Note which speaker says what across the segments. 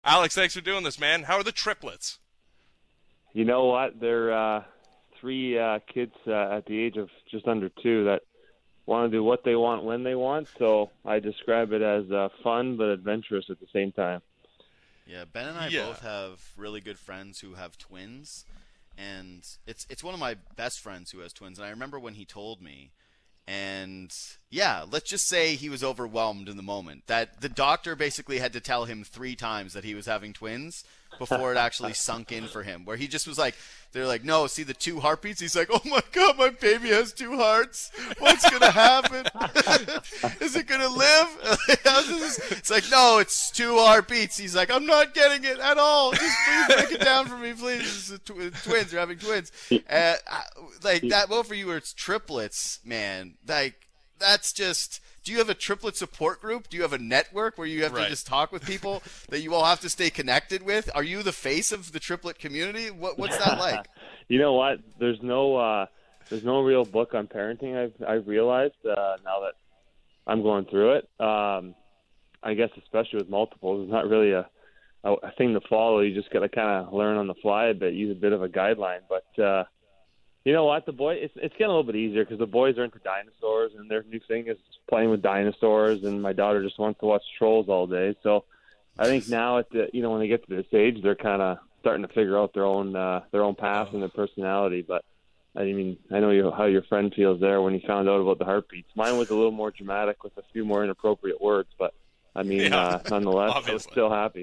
Speaker 1: Alex, thanks for doing this, man. How are the triplets?
Speaker 2: You know what? They're three kids at the age of just under 2 that want to do what they want when they want. So I describe it as fun but adventurous at the same time.
Speaker 3: Yeah, Ben and I
Speaker 1: Yeah.
Speaker 3: both have really good friends who have twins, and it's one of my best friends who has twins. And I remember when he told me, and yeah, let's just say he was overwhelmed in the moment. That the doctor basically had to tell him 3 times that he was having twins before it actually sunk in for him. Where he just was like, they're like, no, see the 2 heartbeats? He's like, oh my God, my baby has 2 hearts. What's going to happen? Is it going to live? It's like, no, it's 2 heartbeats. He's like, I'm not getting it at all. Just please break it down for me, please. Twins, you're having twins. Like that, well, for you, where it's triplets, man, like, that's just. Do you have a triplet support group? Do you have a network where you have to just talk with people that you all have to stay connected with? Are you the face of the triplet community? What's that like?
Speaker 2: You know what? There's no real book on parenting. I've realized now that I'm going through it. I guess especially with multiples, it's not really a thing to follow. You just got to kind of learn on the fly a bit, use a bit of a guideline. But you know what? It's getting a little bit easier because the boys are into dinosaurs, and their new thing is playing with dinosaurs. And my daughter just wants to watch Trolls all day. So I think now when they get to this age, they're kind of starting to figure out their own path and their personality. But I mean, I know how your friend feels there when he found out about the heartbeats. Mine was a little more dramatic with a few more inappropriate words, but I mean, nonetheless,
Speaker 1: obviously.
Speaker 2: I was still happy.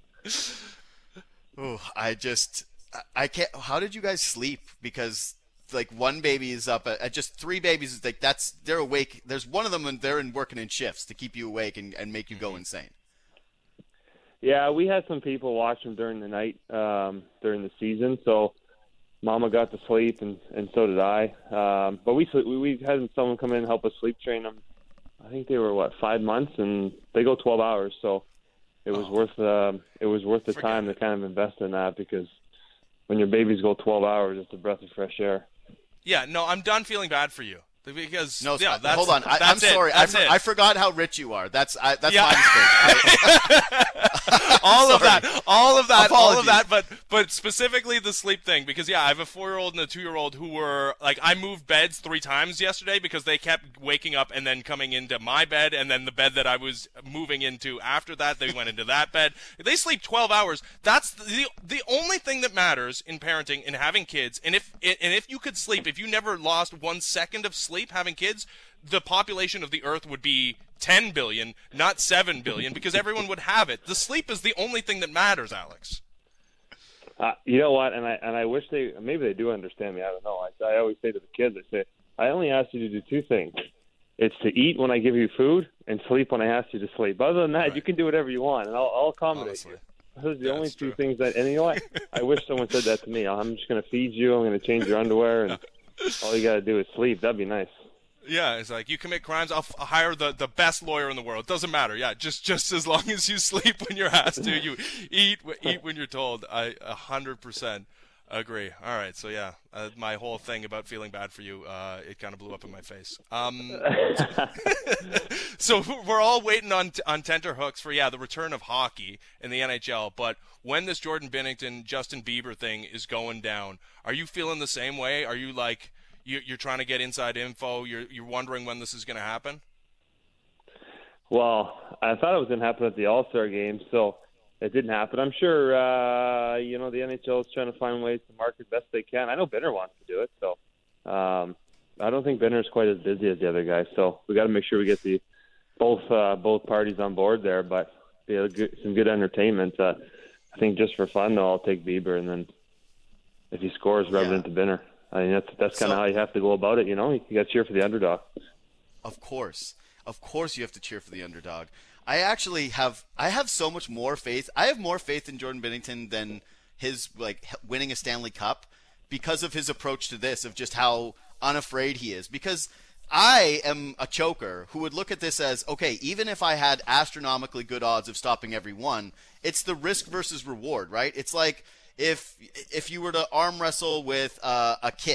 Speaker 3: Oh, I can't. How did you guys sleep? Because like one baby is up at just 3 babies. Like they're awake. There's one of them and they're working in shifts to keep you awake and make you go insane.
Speaker 2: Yeah, we had some people watch them during the night during the season, so Mama got to sleep and so did I. But we had someone come in and help us sleep train them. I think they were 5 months, and they go 12 hours. So it was worth the time to kind of invest in that, because when your babies go 12 hours, it's a breath of fresh air.
Speaker 1: Yeah, no, I'm done feeling bad for you. Because
Speaker 3: no,
Speaker 1: that's,
Speaker 3: hold on. I'm sorry. I forgot how rich you are. That's my mistake.
Speaker 1: all of that,
Speaker 3: Apologies.
Speaker 1: but specifically the sleep thing, because I have a 4-year-old and a 2-year-old who were like, I moved beds 3 times yesterday because they kept waking up and then coming into my bed, and then the bed that I was moving into after that, they went into that bed. They sleep 12 hours. That's the only thing that matters in parenting and having kids. And if you could sleep, if you never lost 1 second of sleep having kids, the population of the earth would be 10 billion, not 7 billion, because everyone would have it. The sleep is the only thing that matters, Alex.
Speaker 2: You know what? And I wish maybe they do understand me. I don't know. I always say to the kids, I only ask you to do 2 things. It's to eat when I give you food and sleep when I ask you to sleep. Other than that, you can do whatever you want, and I'll accommodate
Speaker 1: Honestly.
Speaker 2: you. Those are the only 2 things and you know what? I wish someone said that to me. I'm just going to feed you. I'm going to change your underwear, and all you got to do is sleep. That'd be nice.
Speaker 1: Yeah, it's like, you commit crimes, I'll hire the best lawyer in the world. It doesn't matter. Yeah, just as long as you sleep when you're asked to, you eat when you're told. I 100% agree. All right, so my whole thing about feeling bad for you, it kind of blew up in my face. So we're all waiting on tenterhooks for the return of hockey in the NHL. But when this Jordan Binnington, Justin Bieber thing is going down, are you feeling the same way? Are you like, you're trying to get inside info? You're wondering when this is going to happen?
Speaker 2: Well, I thought it was going to happen at the All-Star game, so it didn't happen. I'm sure, the NHL is trying to find ways to market best they can. I know Benner wants to do it, so I don't think Benner's quite as busy as the other guys. So we got to make sure we get both parties on board there. But some good entertainment. I think just for fun, though, I'll take Bieber, and then if he scores, rub it into Benner. I mean, that's kind of how you have to go about it. You got to cheer for the underdog.
Speaker 3: Of course you have to cheer for the underdog. I have so much more faith. I have more faith in Jordan Binnington than his winning a Stanley Cup, because of his approach to this, of just how unafraid he is. Because I am a choker who would look at this as, okay, even if I had astronomically good odds of stopping every one, it's the risk versus reward, right? It's like if you were to arm wrestle with a kid,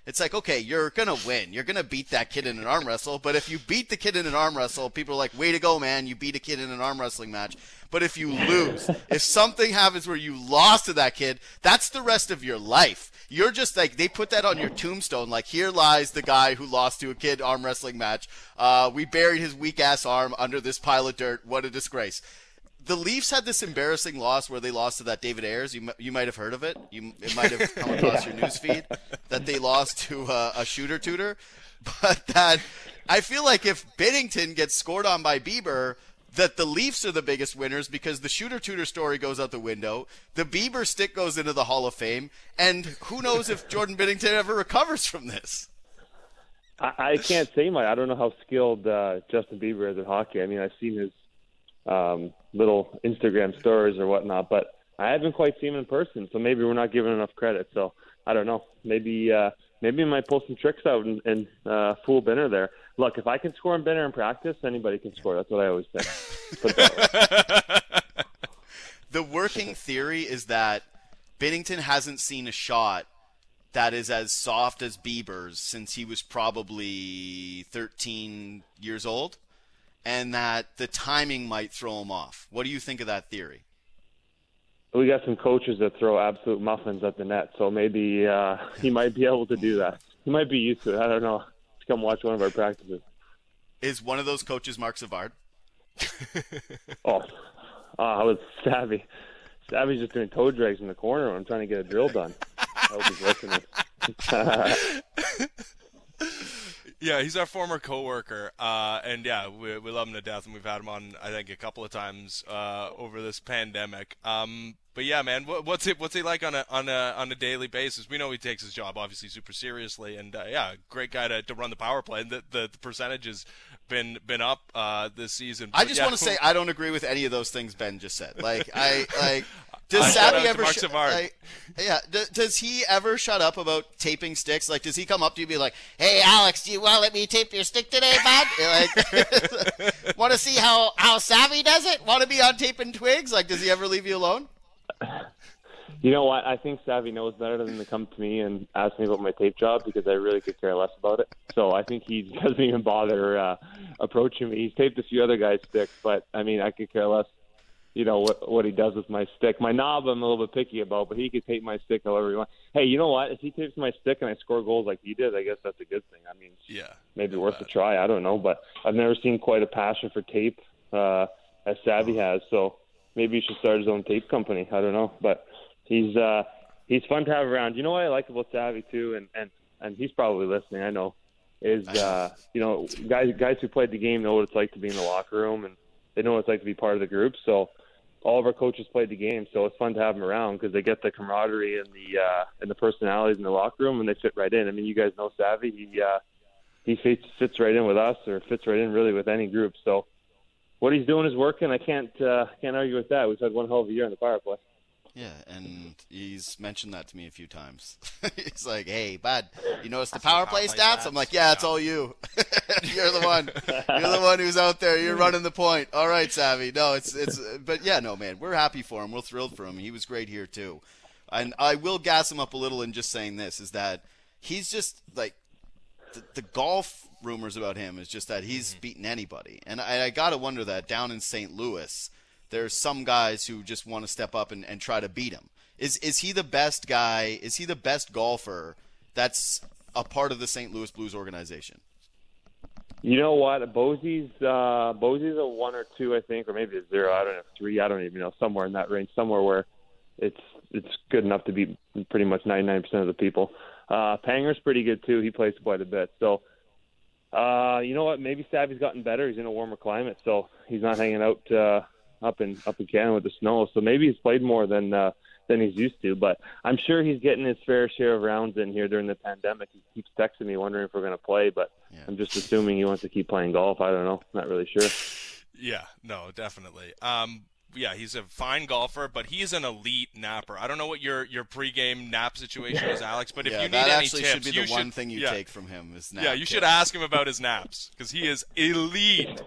Speaker 3: It's like, okay, you're going to win. You're going to beat that kid in an arm wrestle. But if you beat the kid in an arm wrestle, people are like, way to go, man. You beat a kid in an arm wrestling match. But if you lose, if something happens where you lost to that kid, that's the rest of your life. You're just like, they put that on your tombstone. Like, here lies the guy who lost to a kid arm wrestling match. We buried his weak ass arm under this pile of dirt. What a disgrace. The Leafs had this embarrassing loss where they lost to that David Ayers. You might have heard of it. It might have come across your news feed that they lost to a shooter tutor. But that I feel like if Binnington gets scored on by Bieber, that the Leafs are the biggest winners because the shooter tutor story goes out the window. The Bieber stick goes into the Hall of Fame. And who knows if Jordan Binnington ever recovers from this.
Speaker 2: I can't say much. I don't know how skilled Justin Bieber is at hockey. I mean, I've seen his little Instagram stories or whatnot, but I haven't quite seen him in person, so maybe we're not giving enough credit. So I don't know. Maybe he might pull some tricks out and fool Binner there. Look, if I can score on Binner in practice, anybody can score. That's what I always say. Put it that way.
Speaker 3: The working theory is that Binnington hasn't seen a shot that is as soft as Bieber's since he was probably 13 years old, and that the timing might throw him off. What do you think of that theory?
Speaker 2: We got some coaches that throw absolute muffins at the net, so maybe he might be able to do that. He might be used to it. I don't know. Come watch one of our practices.
Speaker 3: Is one of those coaches Mark Savard?
Speaker 2: I was Savvy. Savvy's just doing toe drags in the corner when I'm trying to get a drill done. I hope he's listening.
Speaker 1: Yeah, he's our former coworker, and yeah, we love him to death, and we've had him on, I think, a couple of times over this pandemic. But yeah, man, what's he like on a daily basis? We know he takes his job obviously super seriously, and yeah, great guy to run the power play. And the percentage has been up this season.
Speaker 3: I just want to say I don't agree with any of those things Ben just said. Does Savvy ever does he ever shut up about taping sticks? Like, does he come up to you and be like, "Hey, Alex, do you want to let me tape your stick today, bud? Like, want to see how Savvy does it? Want to be on taping twigs? Like, does he ever leave you alone?"
Speaker 2: You know what? I think Savvy knows better than to come to me and ask me about my tape job because I really could care less about it. So I think he doesn't even bother approaching me. He's taped a few other guys' sticks, but I mean, I could care less. You know what he does with my stick. My knob I'm a little bit picky about, but he could tape my stick however he wants. Hey, you know what? If he tapes my stick and I score goals like he did, I guess that's a good thing. I mean,
Speaker 1: yeah,
Speaker 2: maybe worth a try. I don't know, but I've never seen quite a passion for tape as Savvy has. So maybe he should start his own tape company. I don't know, but he's fun to have around. You know what I like about Savvy too, and he's probably listening. I know is you know guys who played the game know what it's like to be in the locker room, and they know what it's like to be part of the group. So all of our coaches played the game, so it's fun to have them around because they get the camaraderie and the personalities in the locker room, and they fit right in. I mean, you guys know Savvy; he fits right in with us, or fits right in really with any group. So what he's doing is working. I can't argue with that. We've had one hell of a year in the power play.
Speaker 3: Yeah, and he's mentioned that to me a few times. He's like, "Hey, bud, you notice the power play stats?" I'm like, "Yeah, it's all you. You're the one. You're the one who's out there. You're running the point." All right, Savvy. No, it's. But yeah, no, man, we're happy for him. We're thrilled for him. He was great here too, and I will gas him up a little in just saying this is that he's just like the golf rumors about him is just that he's beaten anybody, and I gotta wonder that down in St. Louis. There's some guys who just want to step up and try to beat him. Is he the best guy? Is he the best golfer that's a part of the St. Louis Blues organization?
Speaker 2: You know what? Bosey's a 1 or 2, I think, or maybe a 0. I don't know, 3. I don't even know. Somewhere in that range, somewhere where it's good enough to beat pretty much 99% of the people. Panger's pretty good too. He plays quite a bit. So you know what? Maybe Savvy's gotten better. He's in a warmer climate, so he's not hanging out up in Canada with the snow, so maybe he's played more than he's used to. But I'm sure he's getting his fair share of rounds in here during the pandemic. He keeps texting me wondering if we're going to play, but yeah. I'm just assuming he wants to keep playing golf. I don't know. Not really sure.
Speaker 1: Yeah, no, definitely. Yeah, he's a fine golfer, but he's an elite napper. I don't know what your pregame nap situation is, Alex, but if you need any tips,
Speaker 3: that actually should be the one thing you take from him is nap.
Speaker 1: Yeah, you should ask him about his naps because he is elite.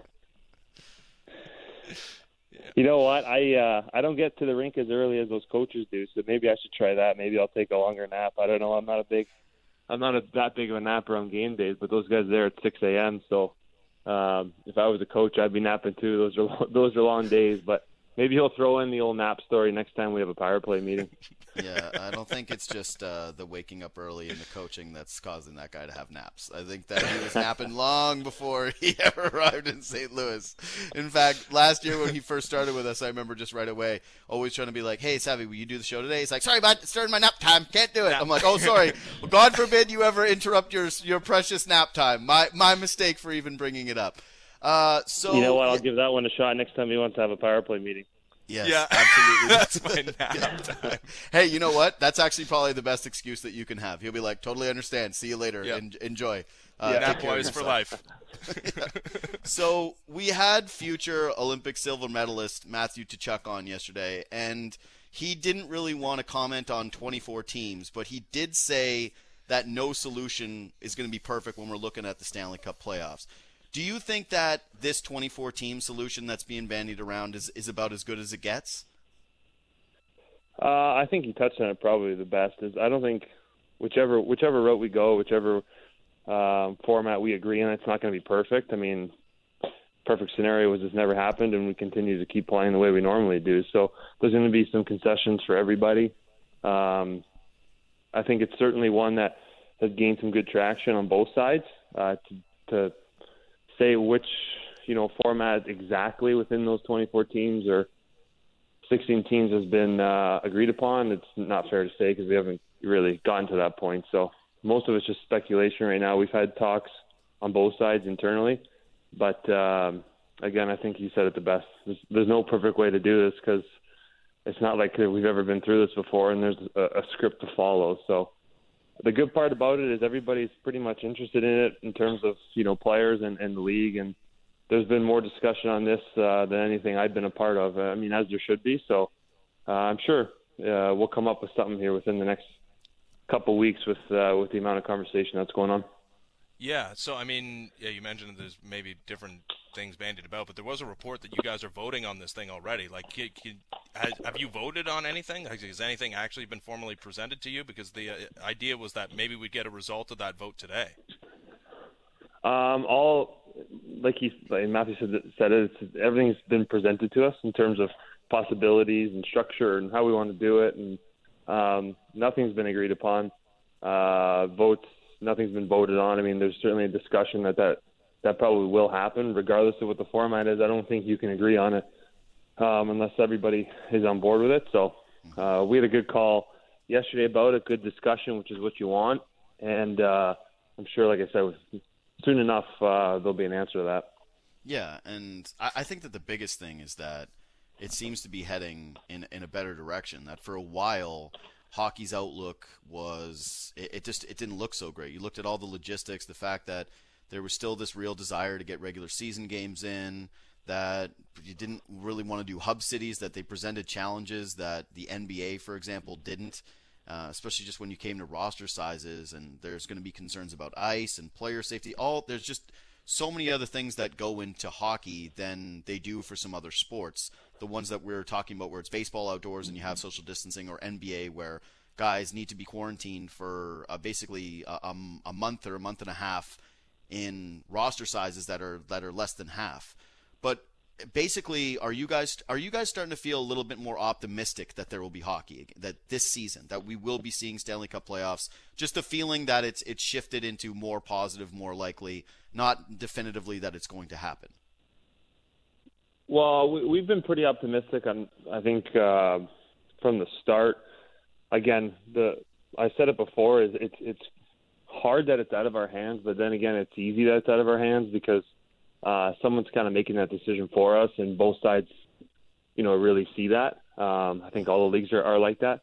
Speaker 2: You know what? I don't get to the rink as early as those coaches do, so maybe I should try that. Maybe I'll take a longer nap. I don't know. I'm not I'm not that big of a napper on game days, but those guys there at 6 a.m. So if I was a coach, I'd be napping too. Those are long days, but maybe he'll throw in the old nap story next time we have a power play meeting.
Speaker 3: Yeah, I don't think it's just the waking up early and the coaching that's causing that guy to have naps. I think that he was napping long before he ever arrived in St. Louis. In fact, last year when he first started with us, I remember just right away always trying to be like, hey, Savvy, will you do the show today? He's like, sorry, bud, it's starting my nap time. Can't do it. I'm like, oh, sorry. Well, God forbid you ever interrupt your precious nap time. My mistake for even bringing it up. So
Speaker 2: you know what? I'll give that one a shot next time he wants to have a power play meeting.
Speaker 3: Yes,
Speaker 1: yeah,
Speaker 3: absolutely.
Speaker 1: That's my nap time.
Speaker 3: Hey, you know what? That's actually probably the best excuse that you can have. He'll be like, totally understand. See you later.
Speaker 1: Yep.
Speaker 3: Enjoy.
Speaker 1: Nap boys for life.
Speaker 3: So we had future Olympic silver medalist Matthew Tkachuk on yesterday, and he didn't really want to comment on 24 teams, but he did say that no solution is going to be perfect when we're looking at the Stanley Cup playoffs. Do you think that this 24-team solution that's being bandied around is about as good as it gets?
Speaker 2: I think you touched on it probably the best. I don't think whichever route we go, whichever format we agree on, it's not going to be perfect. I mean, perfect scenario was this never happened, and we continue to keep playing the way we normally do. So there's going to be some concessions for everybody. I think it's certainly one that has gained some good traction on both sides. To say which format exactly within those 24 teams or 16 teams has been agreed upon, it's not fair to say because we haven't really gotten to that point. So most of it's just speculation right now. We've had talks on both sides internally, but again, I think you said it the best. There's no perfect way to do this because it's not like we've ever been through this before and there's a script to follow. So the good part about it is everybody's pretty much interested in it in terms of, players and the league. And there's been more discussion on this than anything I've been a part of. I mean, as there should be. So I'm sure we'll come up with something here within the next couple weeks with the amount of conversation that's going on.
Speaker 1: Yeah, so I mean, you mentioned there's maybe different things bandied about, but there was a report that you guys are voting on this thing already. Like, have you voted on anything? Has anything actually been formally presented to you? Because the idea was that maybe we'd get a result of that vote today.
Speaker 2: Matthew said it, everything's been presented to us in terms of possibilities and structure and how we want to do it, and nothing's been agreed upon. Votes. Nothing's been voted on. I mean, there's certainly a discussion that probably will happen, regardless of what the format is. I don't think you can agree on it unless everybody is on board with it. So we had a good call yesterday about it, good discussion, which is what you want. And I'm sure, like I said, soon enough there'll be an answer to that.
Speaker 3: Yeah, and I think that the biggest thing is that it seems to be heading in a better direction, that for a while – hockey's outlook was it didn't look so great. You looked at all the logistics, the fact that there was still this real desire to get regular season games in, that you didn't really want to do hub cities, that they presented challenges that the NBA, for example, didn't, especially just when you came to roster sizes, and there's going to be concerns about ice and player safety. There's just so many other things that go into hockey than they do for some other sports. The ones that we're talking about where it's baseball outdoors and you have social distancing, or NBA where guys need to be quarantined for basically a month or a month and a half in roster sizes that are less than half. But basically, are you guys starting to feel a little bit more optimistic that there will be hockey, that this season, that we will be seeing Stanley Cup playoffs? Just the feeling that it's shifted into more positive, more likely, not definitively that it's going to happen.
Speaker 2: Well, we've been pretty optimistic. I think from the start. Again, I said it before. It's hard that it's out of our hands, but then again, it's easy that it's out of our hands because someone's kind of making that decision for us, and both sides, really see that. I think all the leagues are like that.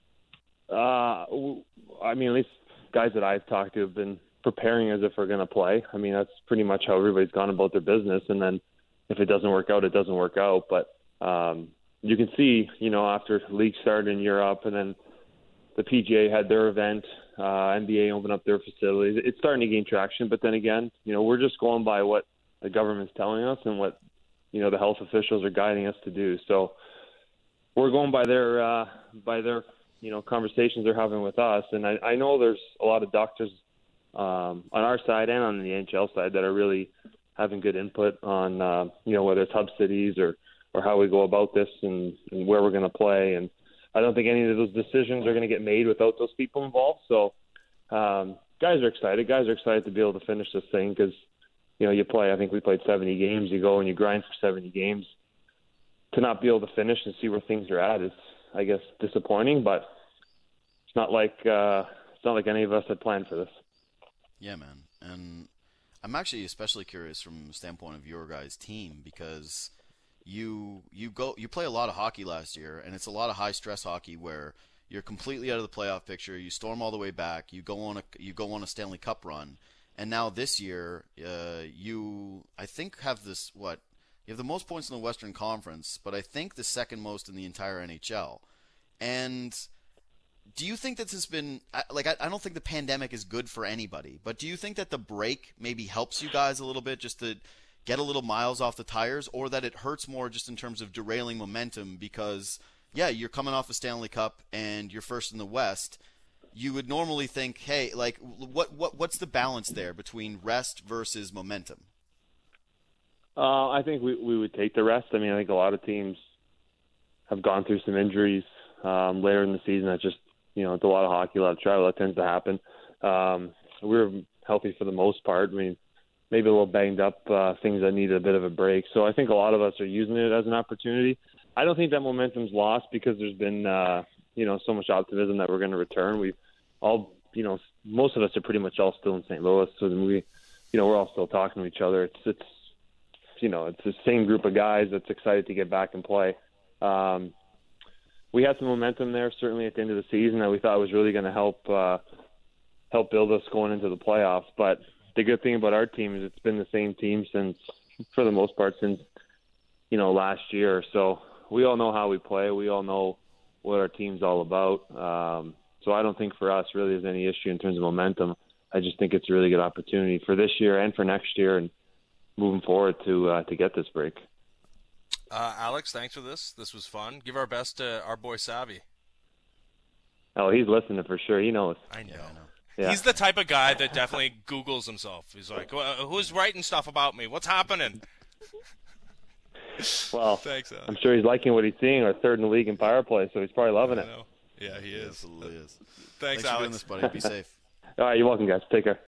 Speaker 2: I mean, at least guys that I've talked to have been preparing as if we're going to play. I mean, that's pretty much how everybody's gone about their business, and then if it doesn't work out, it doesn't work out. But you can see, after the league started in Europe and then the PGA had their event, NBA opened up their facilities, it's starting to gain traction. But then again, we're just going by what the government's telling us and what, the health officials are guiding us to do. So we're going by their conversations they're having with us. And I know there's a lot of doctors on our side and on the NHL side that are really having good input on, whether it's hub cities or how we go about this and where we're going to play. And I don't think any of those decisions are going to get made without those people involved. So guys are excited. Guys are excited to be able to finish this thing because, you play. I think we played 70 games. You go and you grind for 70 games. To not be able to finish and see where things are at is, I guess, disappointing. But it's not like any of us had planned for this.
Speaker 3: Yeah, man. And I'm actually especially curious from the standpoint of your guys' team because you play a lot of hockey last year, and it's a lot of high stress hockey where you're completely out of the playoff picture. You storm all the way back. You go on a Stanley Cup run, and now this year you I think have this what. You have the most points in the Western Conference, but I think the second most in the entire NHL. And do you think that this has been I don't think the pandemic is good for anybody, but do you think that the break maybe helps you guys a little bit just to get a little miles off the tires, or that it hurts more just in terms of derailing momentum because, yeah, you're coming off a Stanley Cup and you're first in the West. You would normally think, hey, what's the balance there between rest versus momentum?
Speaker 2: I think we would take the rest. I mean, I think a lot of teams have gone through some injuries later in the season. That's just, it's a lot of hockey, a lot of travel. That tends to happen. We were healthy for the most part. I mean, maybe a little banged up, things that needed a bit of a break. So I think a lot of us are using it as an opportunity. I don't think that momentum's lost because there's been, so much optimism that we're going to return. We've all, most of us are pretty much all still in St. Louis. So then we're all still talking to each other. It's the same group of guys that's excited to get back and play. We had some momentum there, certainly at the end of the season, that we thought was really going to help build us going into the playoffs. But the good thing about our team is it's been the same team for the most part, since last year. So we all know how we play. We all know what our team's all about. So I don't think for us really there's any issue in terms of momentum. I just think it's a really good opportunity for this year and for next year, and moving forward to get this break.
Speaker 1: Alex, thanks for this. This was fun. Give our best to our boy Savvy.
Speaker 2: Oh, he's listening for sure. He knows.
Speaker 1: I know.
Speaker 2: Yeah.
Speaker 1: He's the type of guy that definitely Googles himself. He's like, who's writing stuff about me? What's happening?
Speaker 2: Well,
Speaker 1: thanks, Alex.
Speaker 2: I'm sure he's liking what he's seeing. We're third in the league in power play, so he's probably loving it.
Speaker 1: Yeah, he is.
Speaker 3: Absolutely is.
Speaker 1: Thanks,
Speaker 3: for
Speaker 1: Alex.
Speaker 3: doing this, buddy. Be safe.
Speaker 2: All right, you're welcome, guys. Take care.